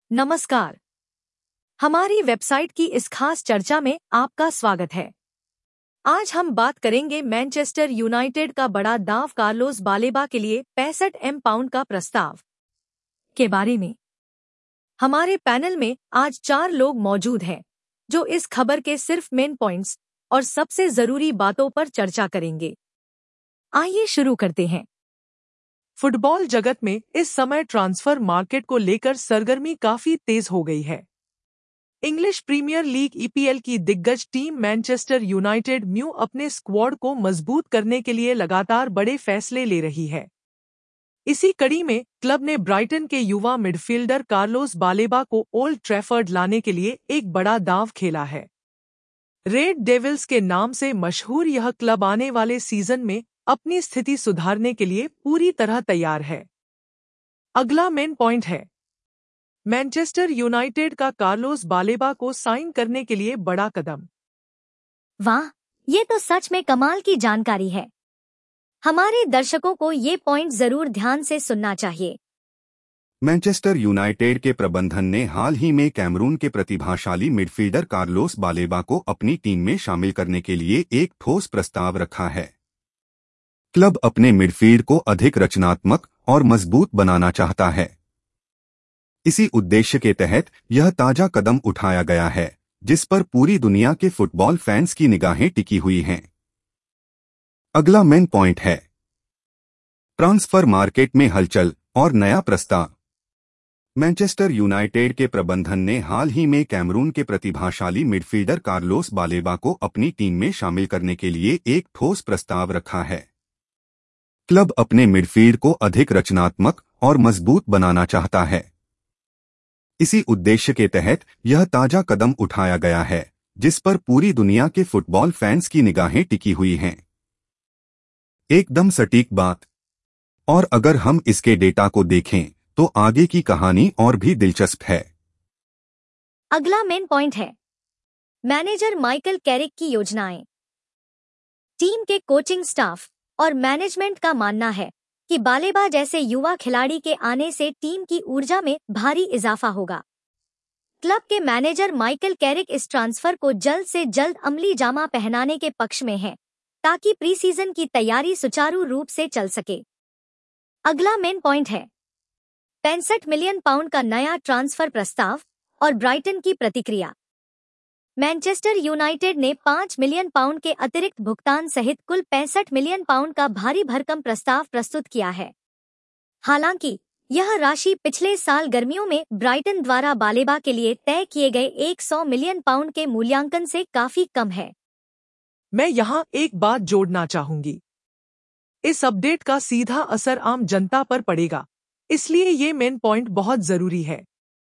नमस्कार। हमारी वेबसाइट की इस खास चर्चा में आपका स्वागत है। आज हम बात करेंगे मैनचेस्टर यूनाइटेड का बड़ा दांव कार्लोस बालेबा के लिए 65 पाउंड का प्रस्ताव के बारे में। हमारे पैनल में आज 4 लोग मौजूद हैं जो इस खबर के सिर्फ मेन पॉइंट्स और सबसे जरूरी बातों पर चर्चा करेंगे। आइए शुरू करते हैं। फुटबॉल जगत में इस समय ट्रांसफर मार्केट को लेकर सरगर्मी काफी तेज हो गई है। इंग्लिश प्रीमियर लीग ईपीएल की दिग्गज टीम मैनचेस्टर यूनाइटेड न्यू अपने स्क्वाड को मजबूत करने के लिए लगातार बड़े फैसले ले रही है। इसी कड़ी में क्लब ने ब्राइटन के युवा मिडफील्डर कार्लोस बालेबा को ओल्ड ट्रैफर्ड लाने के लिए एक बड़ा दांव खेला है। रेड डेविल्स के नाम से मशहूर यह क्लब आने वाले सीजन में अपनी स्थिति सुधारने के लिए पूरी तरह तैयार है। अगला मेन पॉइंट है मैनचेस्टर यूनाइटेड का कार्लोस बालेबा को साइन करने के लिए बड़ा कदम। वाह, ये तो सच में कमाल की जानकारी है। हमारे दर्शकों को ये पॉइंट जरूर ध्यान से सुनना चाहिए। मैनचेस्टर यूनाइटेड के प्रबंधन ने हाल ही में कैमरून के प्रतिभाशाली मिडफील्डर कार्लोस बालेबा को अपनी टीम में शामिल करने के लिए एक ठोस प्रस्ताव रखा है। क्लब अपने मिडफील्ड को अधिक रचनात्मक और मजबूत बनाना चाहता है। इसी उद्देश्य के तहत यह ताजा कदम उठाया गया है, जिस पर पूरी दुनिया के फुटबॉल फैंस की निगाहें टिकी हुई हैं। अगला मेन पॉइंट है ट्रांसफर मार्केट में हलचल और नया प्रस्ताव। मैनचेस्टर यूनाइटेड के प्रबंधन ने हाल ही में कैमरून के प्रतिभाशाली मिडफील्डर कार्लोस बालेबा को अपनी टीम में शामिल करने के लिए एक ठोस प्रस्ताव रखा है। क्लब अपने मिडफील्ड को अधिक रचनात्मक और मजबूत बनाना चाहता है। इसी उद्देश्य के तहत यह ताजा कदम उठाया गया है, जिस पर पूरी दुनिया के फुटबॉल फैंस की निगाहें टिकी हुई हैं। एकदम सटीक बात। और अगर हम इसके डेटा को देखें तो आगे की कहानी और भी दिलचस्प है। अगला मेन पॉइंट है मैनेजर माइकल कैरिक की योजनाएं। टीम के कोचिंग स्टाफ और मैनेजमेंट का मानना है कि बालेबा जैसे युवा खिलाड़ी के आने से टीम की ऊर्जा में भारी इजाफा होगा। क्लब के मैनेजर माइकल कैरिक इस ट्रांसफर को जल्द से जल्द अमली जामा पहनाने के पक्ष में हैं, ताकि प्रीसीजन की तैयारी सुचारू रूप से चल सके। अगला मेन पॉइंट है 65 मिलियन पाउंड का नया ट्रांसफर प्रस्ताव और ब्राइटन की प्रतिक्रिया। मैनचेस्टर यूनाइटेड ने 5 मिलियन पाउंड के अतिरिक्त भुगतान सहित कुल 65 मिलियन पाउंड का भारी भरकम प्रस्ताव प्रस्तुत किया है। हालांकि यह राशि पिछले साल गर्मियों में ब्राइटन द्वारा बालेबा के लिए तय किए गए 100 मिलियन पाउंड के मूल्यांकन से काफी कम है। मैं यहाँ एक बात जोड़ना चाहूंगी। इस अपडेट का सीधा असर आम जनता पर पड़ेगा, इसलिए ये मेन पॉइंट बहुत जरूरी है।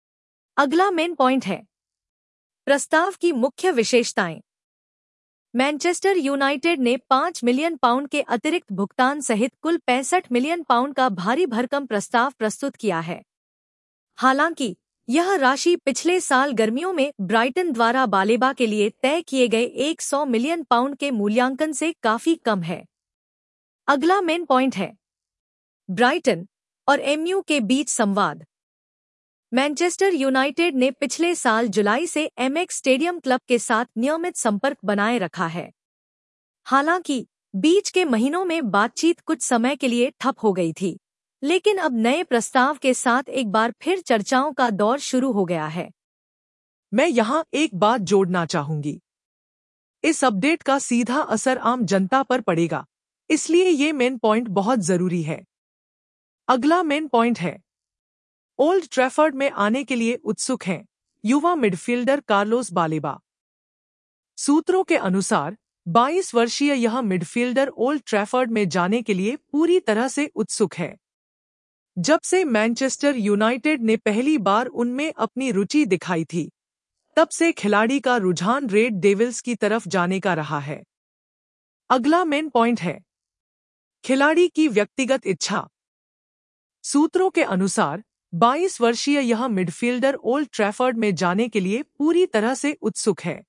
अगला मेन पॉइंट है प्रस्ताव की मुख्य विशेषताएं। मैनचेस्टर यूनाइटेड ने 5 मिलियन पाउंड के अतिरिक्त भुगतान सहित कुल 65 मिलियन पाउंड का भारी भरकम प्रस्ताव प्रस्तुत किया है। हालांकि यह राशि पिछले साल गर्मियों में ब्राइटन द्वारा बालेबा के लिए तय किए गए 100 मिलियन पाउंड के मूल्यांकन से काफी कम है। अगला मेन पॉइंट है ब्राइटन और एमयू के बीच संवाद। मैनचेस्टर यूनाइटेड ने पिछले साल जुलाई से एमएक्स स्टेडियम क्लब के साथ नियमित संपर्क बनाए रखा है। हालांकि बीच के महीनों में बातचीत कुछ समय के लिए ठप हो गई थी, लेकिन अब नए प्रस्ताव के साथ एक बार फिर चर्चाओं का दौर शुरू हो गया है। मैं यहाँ एक बात जोड़ना चाहूंगी। इस अपडेट का सीधा असर आम जनता पर पड़ेगा, इसलिए ये मेन पॉइंट बहुत जरूरी है। अगला मेन पॉइंट है ओल्ड ट्रैफर्ड में आने के लिए उत्सुक हैं युवा मिडफील्डर कार्लोस बालेबा। सूत्रों के अनुसार 22 वर्षीय यह मिडफील्डर ओल्ड ट्रैफर्ड में जाने के लिए पूरी तरह से उत्सुक है। जब से मैनचेस्टर यूनाइटेड ने पहली बार उनमें अपनी रुचि दिखाई थी, तब से खिलाड़ी का रुझान रेड डेविल्स की तरफ जाने का रहा है। अगला मेन पॉइंट है खिलाड़ी की व्यक्तिगत इच्छा। सूत्रों के अनुसार 22 वर्षीय यह मिडफील्डर ओल्ड ट्रैफर्ड में जाने के लिए पूरी तरह से उत्सुक है।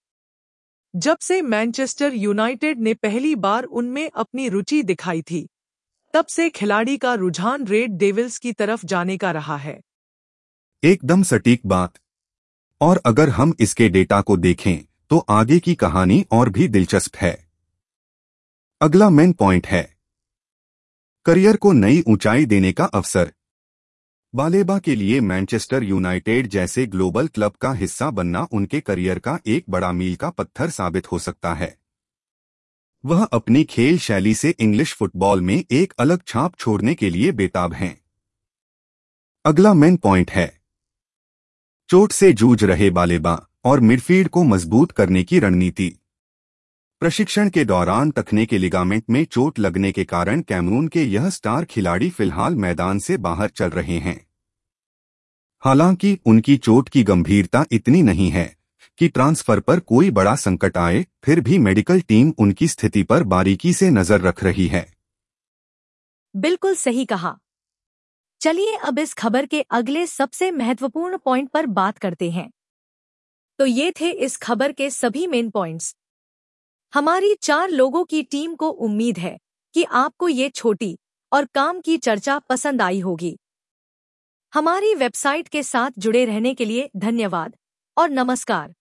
जब से मैनचेस्टर यूनाइटेड ने पहली बार उनमें अपनी रुचि दिखाई थी, तब से खिलाड़ी का रुझान रेड डेविल्स की तरफ जाने का रहा है। एकदम सटीक बात। और अगर हम इसके डेटा को देखें तो आगे की कहानी और भी दिलचस्प है। अगला मेन पॉइंट है करियर को नई ऊंचाई देने का अवसर। बालेबा के लिए मैनचेस्टर यूनाइटेड जैसे ग्लोबल क्लब का हिस्सा बनना उनके करियर का एक बड़ा मील का पत्थर साबित हो सकता है। वह अपनी खेल शैली से इंग्लिश फुटबॉल में एक अलग छाप छोड़ने के लिए बेताब हैं। अगला मेन पॉइंट है चोट से जूझ रहे बालेबा और मिडफील्ड को मजबूत करने की रणनीति। प्रशिक्षण के दौरान टखने के लिगामेंट में चोट लगने के कारण कैमरून के यह स्टार खिलाड़ी फिलहाल मैदान से बाहर चल रहे हैं। हालांकि उनकी चोट की गंभीरता इतनी नहीं है कि ट्रांसफर पर कोई बड़ा संकट आए, फिर भी मेडिकल टीम उनकी स्थिति पर बारीकी से नजर रख रही है। बिल्कुल सही कहा। चलिए अब इस खबर के अगले सबसे महत्वपूर्ण पॉइंट पर बात करते हैं। तो ये थे इस खबर के सभी मेन पॉइंट्स। हमारी 4 लोगों की टीम को उम्मीद है कि आपको ये छोटी और काम की चर्चा पसंद आई होगी। हमारी वेबसाइट के साथ जुड़े रहने के लिए धन्यवाद और नमस्कार।